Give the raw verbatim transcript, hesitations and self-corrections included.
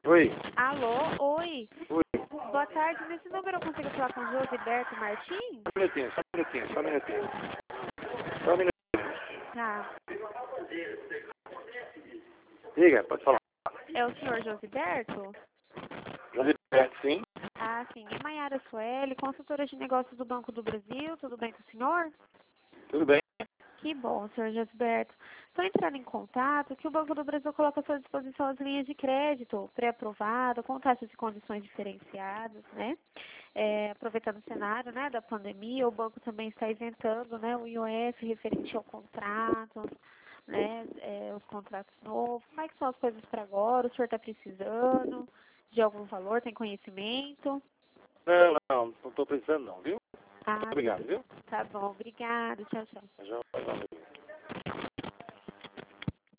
Oi. Alô, oi. Oi. Boa tarde, nesse número eu consigo falar com o Josiberto Martins? Só um minutinho, só um minutinho, só um minutinho. Só um minutinho. Tá. Diga, pode falar. É o senhor Josiberto? Josiberto, sim. Ah, sim. É Maiara Sueli, consultora de negócios do Banco do Brasil. Tudo bem com o senhor? Tudo bem? Que bom, senhor Josiberto. Estou entrando em contato que o Banco do Brasil coloca à sua disposição as linhas de crédito pré-aprovado, com taxas e condições diferenciadas, né? É, aproveitando o cenário, né, da pandemia, o banco também está isentando, né, o I O F referente ao contrato, né, é, os contratos novos. Como é que são as coisas para agora? O senhor está precisando de algum valor? Tem conhecimento? Não, não, não estou precisando não, viu? Ah, Obrigado, viu? tá bom. Obrigada. Tchau, tchau. Já-